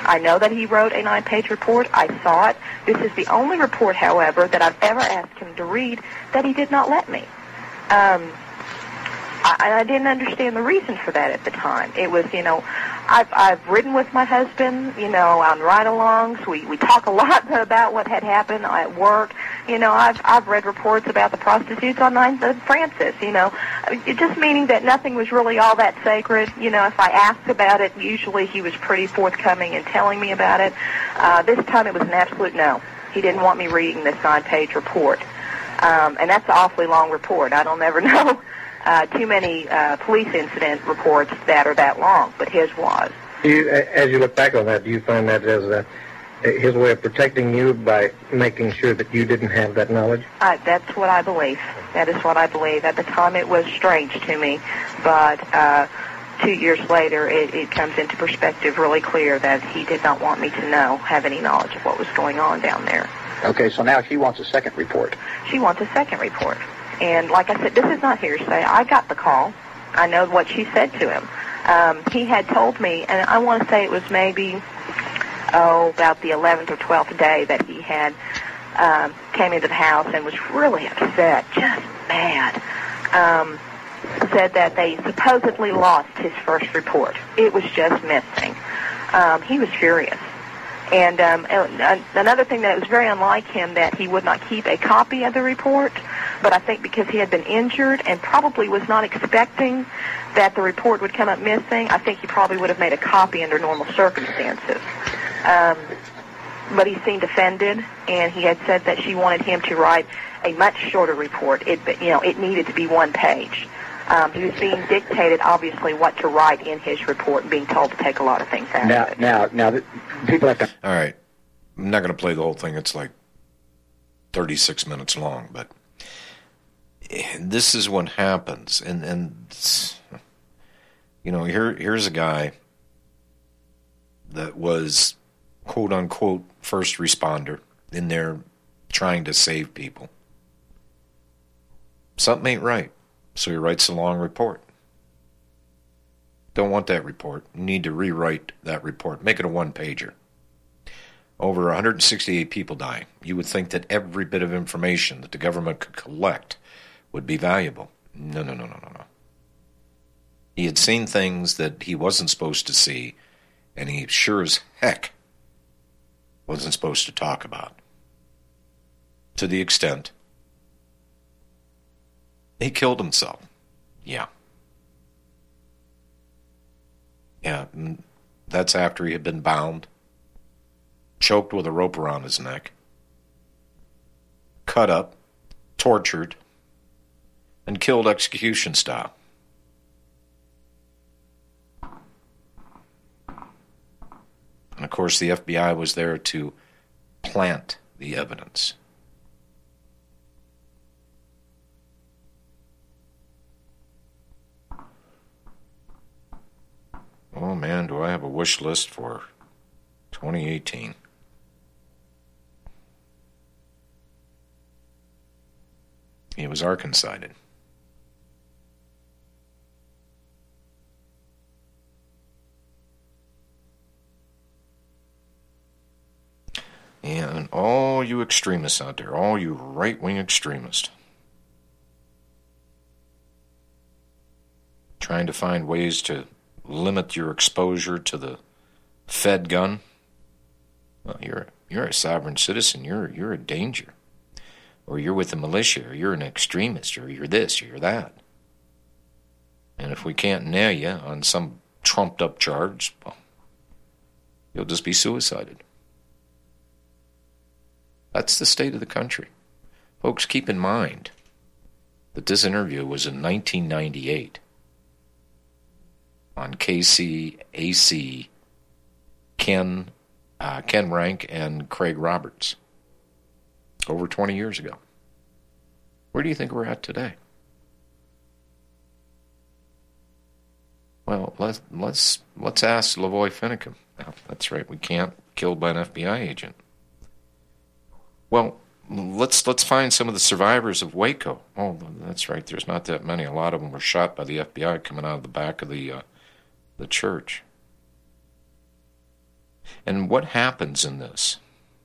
I know that he wrote a nine-page report. I saw it. This is the only report, however, that I've ever asked him to read that he did not let me. Um, I, I didn't understand the reason for that at the time. It was, you know, I've, I've ridden with my husband, you know, on ride-alongs. We, we talk a lot about what had happened at work. You know, I've, I've read reports about the prostitutes on ninth and Francis, you know, it just meaning that nothing was really all that sacred. You know, if I asked about it, usually he was pretty forthcoming in telling me about it. Uh, this time it was an absolute no. He didn't want me reading this nine-page report. Um, and that's an awfully long report. I don't ever know uh, too many uh, police incident reports that are that long, but his was. Do you, as you look back on that, do you find that as a, his way of protecting you by making sure that you didn't have that knowledge? Uh, that's what I believe. That is what I believe. At the time it was strange to me, but uh, two years later it, it comes into perspective really clear that he did not want me to know, have any knowledge of what was going on down there. Okay, so now she wants a second report. She wants a second report. And like I said, this is not hearsay. I got the call. I know what she said to him. Um, he had told me, and I want to say it was maybe, oh, about the eleventh or twelfth day that he had um, came into the house and was really upset, just mad. Um, said that they supposedly lost his first report. It was just missing. Um, he was furious. And um, another thing that was very unlike him, that he would not keep a copy of the report, but I think because he had been injured and probably was not expecting that the report would come up missing, I think he probably would have made a copy under normal circumstances. Um, but he seemed offended, and he had said that she wanted him to write a much shorter report. It, you know, it needed to be one page. Um, he was being dictated, obviously, what to write in his report and being told to take a lot of things out now, of it. Now, now, people have to... All right. I'm not going to play the whole thing. It's like thirty-six minutes long, but this is what happens. And, and you know, here here's a guy that was, quote-unquote, first responder in there trying to save people. Something ain't right. So he writes a long report. Don't want that report. You need to rewrite that report. Make it a one-pager. Over one hundred sixty-eight people die. You would think that every bit of information that the government could collect would be valuable. No, no, no, no, no, no. He had seen things that he wasn't supposed to see, and he sure as heck wasn't supposed to talk about. To the extent he killed himself. Yeah. Yeah, that's after he had been bound, choked with a rope around his neck, cut up, tortured, and killed execution style. And of course, the F B I was there to plant the evidence. Oh man, do I have a wish list for twenty eighteen. He was Arkancided. And all you extremists out there, all you right-wing extremists, trying to find ways to limit your exposure to the Fed gun, well, you're you're a sovereign citizen. You're you're a danger, or you're with the militia, or you're an extremist, or you're this, or you're that. And if we can't nail you on some trumped-up charge, well, you'll just be suicided. That's the state of the country, folks. Keep in mind that this interview was in nineteen ninety-eight. On K C A C, Ken, uh, Ken Rank and Craig Roberts, over twenty years ago. Where do you think we're at today? Well, let's let's let's ask Lavoy Finicum. Oh, that's right, we can't. Killed by an F B I agent. Well, let's let's find some of the survivors of Waco. Oh, that's right. There's not that many. A lot of them were shot by the F B I coming out of the back of the uh, the church. And what happens in this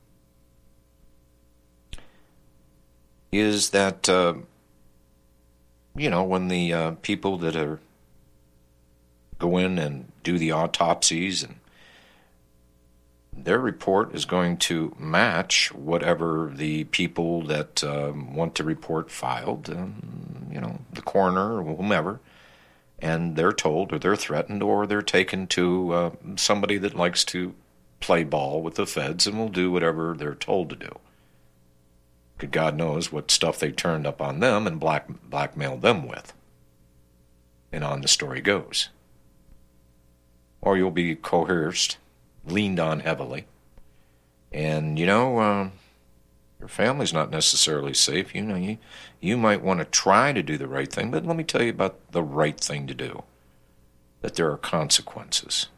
is that, uh, you know, when the uh, people that are go in and do the autopsies, and their report is going to match whatever the people that um, want to report filed, um, you know, the coroner or whomever, and they're told or they're threatened or they're taken to uh, somebody that likes to play ball with the feds and will do whatever they're told to do. Good God knows what stuff they turned up on them and black blackmailed them with. And on the story goes. Or you'll be coerced, leaned on heavily. And, you know, uh, your family's not necessarily safe. You know, you, you might want to try to do the right thing, but let me tell you about the right thing to do. That there are consequences.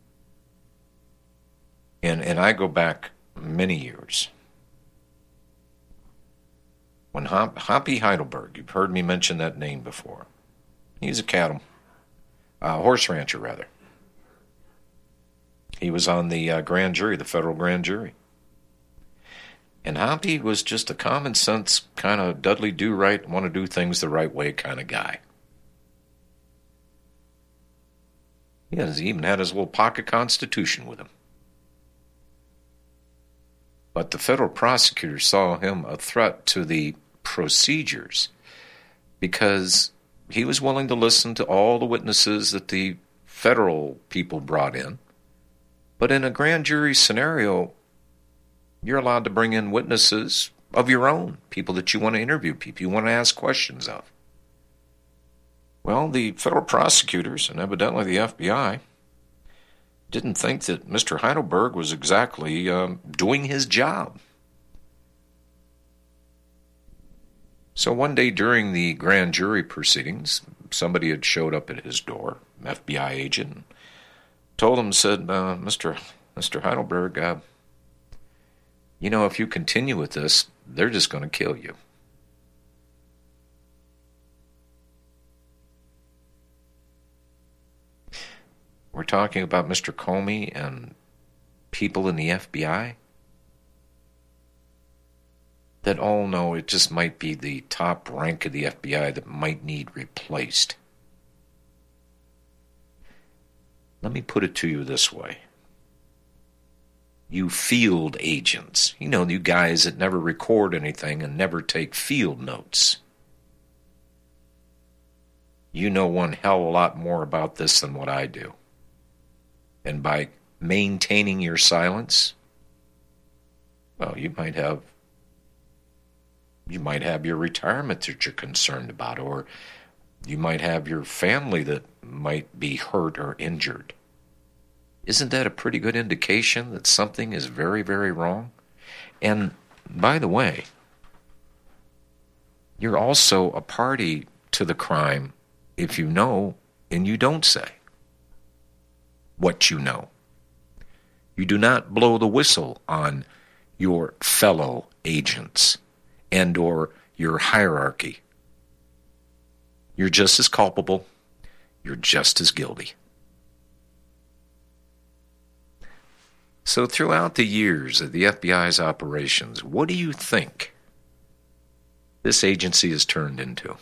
And, and I go back many years. When Hop, Hoppy Heidelberg, you've heard me mention that name before. He's a cattle, uh, horse rancher, rather. He was on the uh, grand jury, the federal grand jury. And Hoppy was just a common sense kind of Dudley do-right, want to do things the right way kind of guy. He, has, he even had his little pocket constitution with him. But the federal prosecutor saw him a threat to the procedures because he was willing to listen to all the witnesses that the federal people brought in. But in a grand jury scenario, you're allowed to bring in witnesses of your own, people that you want to interview, people you want to ask questions of. Well, the federal prosecutors, and evidently the F B I, didn't think that Mister Heidelberg was exactly um, doing his job. So one day during the grand jury proceedings, somebody had showed up at his door, an F B I agent, told him, said, uh, Mister Mister Heidelberg, uh, you know, if you continue with this, they're just going to kill you. We're talking about Mister Comey and people in the F B I that all know it just might be the top rank of the F B I that might need replaced. Let me put it to you this way. You field agents, you know, you guys that never record anything and never take field notes. You know one hell of a lot more about this than what I do. And by maintaining your silence, well, you might have you might have your retirement that you're concerned about, or you might have your family that might be hurt or injured. Isn't that a pretty good indication that something is very, very wrong? And by the way, you're also a party to the crime if you know and you don't say what you know. You do not blow the whistle on your fellow agents and or your hierarchy. You're just as culpable. You're just as guilty. So throughout the years of the F B I's operations, what do you think this agency has turned into?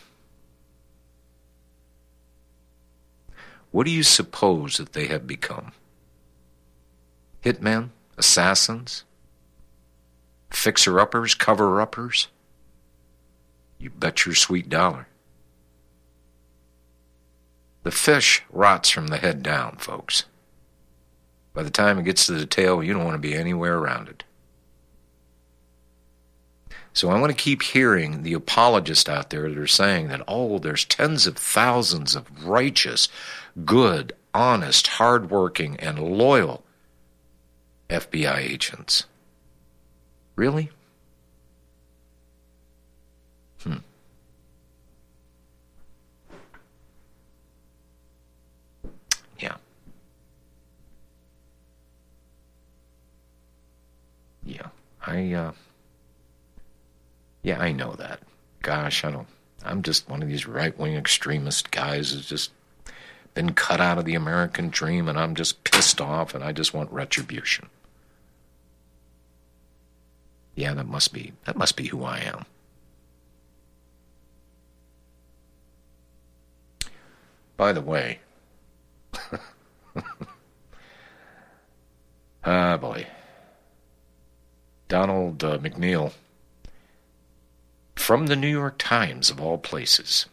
What do you suppose that they have become? Hitmen? Assassins? Fixer-uppers? Cover-uppers? You bet your sweet dollar. The fish rots from the head down, folks. By the time it gets to the tail, you don't want to be anywhere around it. So I want to keep hearing the apologists out there that are saying that, oh, there's tens of thousands of righteous, good, honest, hardworking, and loyal F B I agents. Really? Hmm. Yeah. Yeah. I, uh... Yeah, I know that. Gosh, I don't... I'm just one of these right-wing extremist guys who's just been cut out of the American dream, and I'm just pissed off, and I just want retribution. Yeah, that must be that must be who I am. By the way, ah boy, Donald uh, McNeil from the New York Times of all places.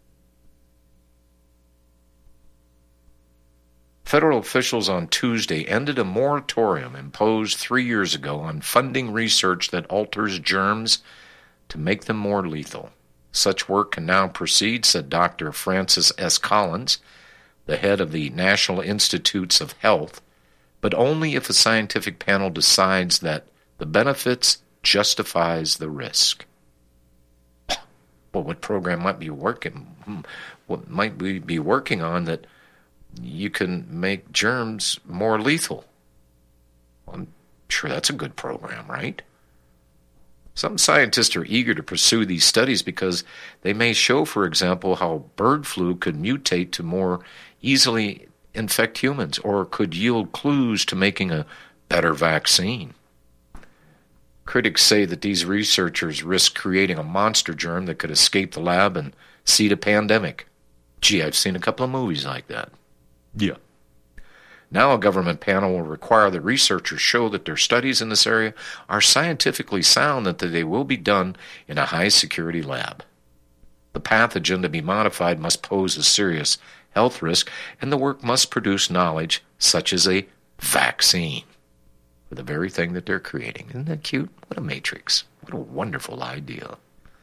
Federal officials on Tuesday ended a moratorium imposed three years ago on funding research that alters germs to make them more lethal. Such work can now proceed, said Doctor Francis S. Collins, the head of the National Institutes of Health, but only if a scientific panel decides that the benefits justifies the risk. Well, what program might be working? What might we be working on that you can make germs more lethal? I'm sure that's a good program, right? Some scientists are eager to pursue these studies because they may show, for example, how bird flu could mutate to more easily infect humans or could yield clues to making a better vaccine. Critics say that these researchers risk creating a monster germ that could escape the lab and seed a pandemic. Gee, I've seen a couple of movies like that. Yeah. Now a government panel will require that researchers show that their studies in this area are scientifically sound and that they will be done in a high-security lab. The pathogen to be modified must pose a serious health risk, and the work must produce knowledge such as a vaccine for the very thing that they're creating. Isn't that cute? What a matrix. What a wonderful idea.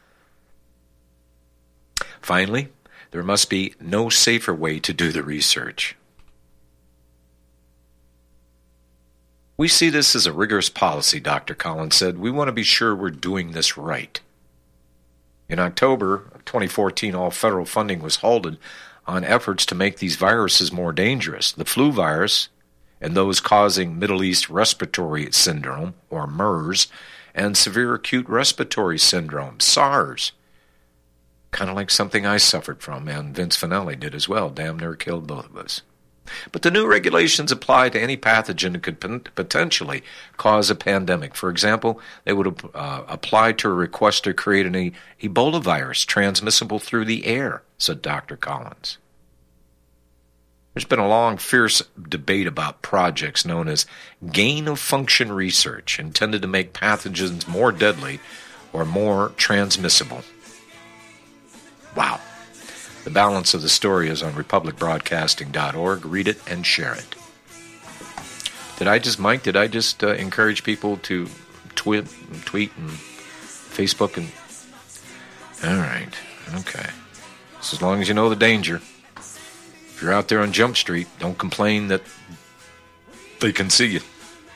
Finally, there must be no safer way to do the research. We see this as a rigorous policy, Doctor Collins said. We want to be sure we're doing this right. In October of twenty fourteen, all federal funding was halted on efforts to make these viruses more dangerous. The flu virus and those causing Middle East Respiratory Syndrome, or MERS, and Severe Acute Respiratory Syndrome, SARS. Kind of like something I suffered from, and Vince Finelli did as well. Damn near killed both of us. But the new regulations apply to any pathogen that could potentially cause a pandemic. For example, they would uh, apply to a request to create an e- Ebola virus transmissible through the air, said Doctor Collins. There's been a long, fierce debate about projects known as gain-of-function research intended to make pathogens more deadly or more transmissible. Wow. The balance of the story is on republic broadcasting dot org. Read it and share it. Did I just, Mike, did I just uh, encourage people to tweet, tweet and Facebook? and? All right. Okay. Just as long as you know the danger. If you're out there on Jump Street, don't complain that they can see you.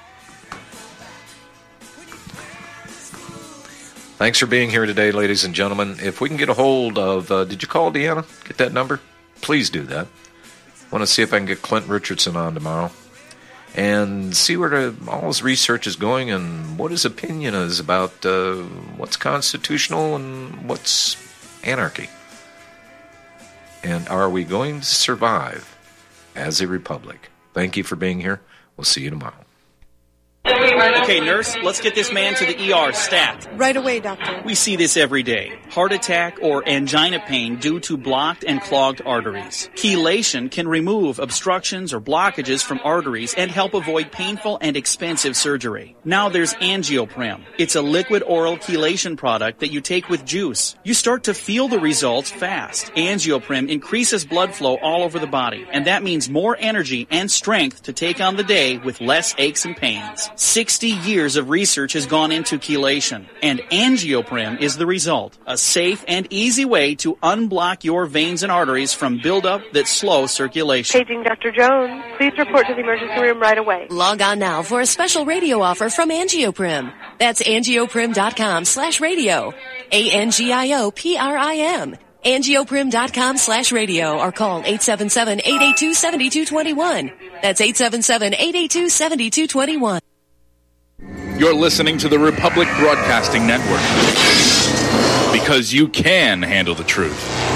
Thanks for being here today, ladies and gentlemen. If we can get a hold of, uh, did you call Deanna? Get that number? Please do that. I want to see if I can get Clint Richardson on tomorrow and see where the, all his research is going and what his opinion is about uh, what's constitutional and what's anarchy. And are we going to survive as a republic? Thank you for being here. We'll see you tomorrow. Okay, nurse, let's get this man to the E R stat. Right away, doctor. We see this every day. Heart attack or angina pain due to blocked and clogged arteries. Chelation can remove obstructions or blockages from arteries and help avoid painful and expensive surgery. Now there's Angioprim. It's a liquid oral chelation product that you take with juice. You start to feel the results fast. Angioprim increases blood flow all over the body, and that means more energy and strength to take on the day with less aches and pains. sixty years of research has gone into chelation, and Angioprim is the result. A safe and easy way to unblock your veins and arteries from buildup that slow circulation. Paging Doctor Jones. Please report to the emergency room right away. Log on now for a special radio offer from Angioprim. That's angioprim.com slash radio. A-N-G-I-O-P-R-I-M. Angioprim.com slash radio or call eight seven seven, eight eight two, seven two two one. That's eight seven seven, eight eight two, seven two two one. You're listening to the Republic Broadcasting Network because you can handle the truth.